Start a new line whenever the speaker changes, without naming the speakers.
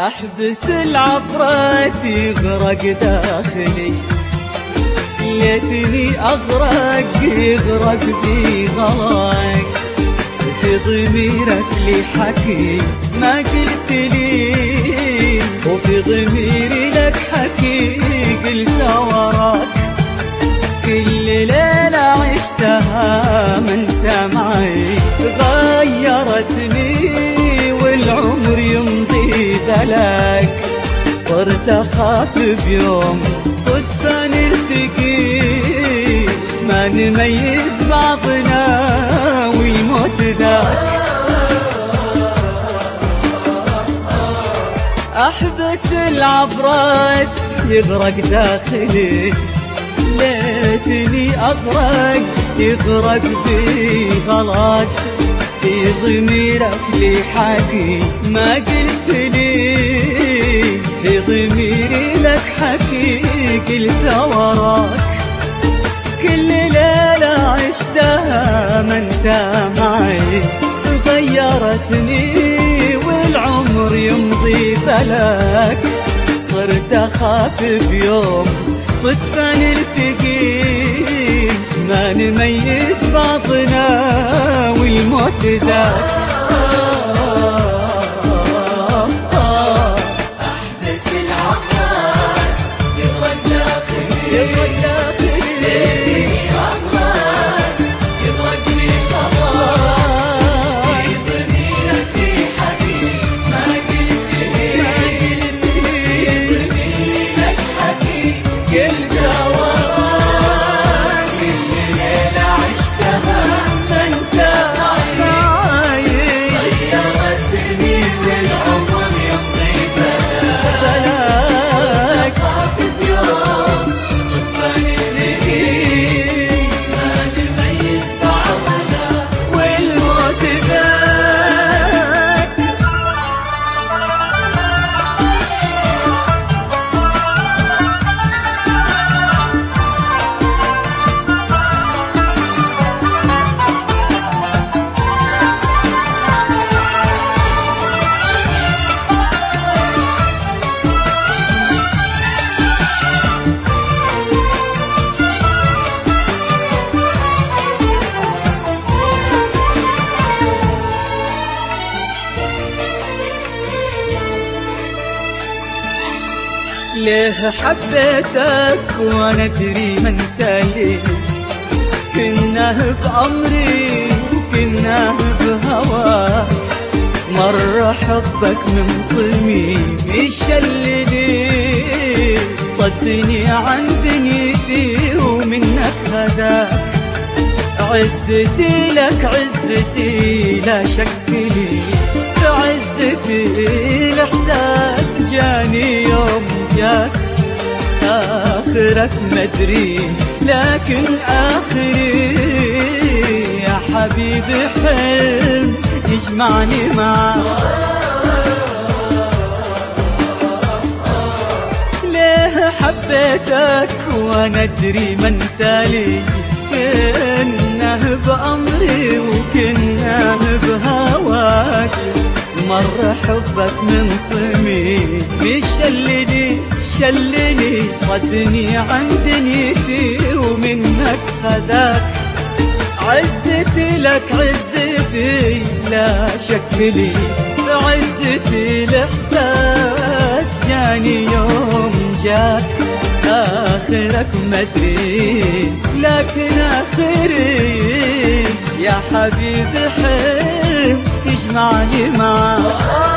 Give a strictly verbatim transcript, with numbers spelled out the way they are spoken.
أحبس العبرات يغرق داخلي، ليتني أغرق يغرق في غلاك، في ضميرك لي حكي ما قلت لي، وفي ضميري لك حكي قلت وراك. كل ليلة عشتها ما انت معي غيرتني، والعمر يمضي بلاك. صرت أخاف بيوم صدفة نلتقي، ما نميز بعضنا والموت ذاك. أحبس العبرات يغرق داخلي، ليتني أغرق يغرق في غلاك، في ضميرك لي حكي ما قلت لي، في ضميري لك حكي قلت وراك. كل ليلة عشتها ما انت معي غيرتني، والعمر يمضي بلاك. صرت أخاف بيوم صدفة نلتقي، ما نميز بعضنا والموت ذاك.
أحبس العبرات يغرق داخلي،
يغرق داخلي،
ليتني أغرق يغرق في غلاك، في ضميرك لي حكي ما قلت لي، في ضميري لك حكي قلت وراك. كل ليلة عشتها ما انت معي غيرتني، والعمر يمضي بلاك. أخاف بيوم صدفة نلتقي، ما نميز بعضنا
والموت ذاك. ليه حبيتك وانا ادري ما انت ليه، كناه بأمري وكناه بهواك. مرة حبك من صميم يشلني، صدني عن دنيتي ومنك هداك. عزتي لك عزتي لا شك لي، عزتي الإحساس جاني يوم جاك. آخرك مدري لكن آخري يا حبيبي حلم يجمعني معاك. ليه حبيتك وانا ادري ما انت لي، كناه بأمري وكناه بهواك. مرة حبك من صميم يشلني شلني، صدني عن دنيتي ومنك خذاك. عزتي لك عزتي لا شك لي، عزتي الإحساس جاني يوم جاك. آخرك مدري لكن آخري يا حبيبي حلم يجمعني معاك.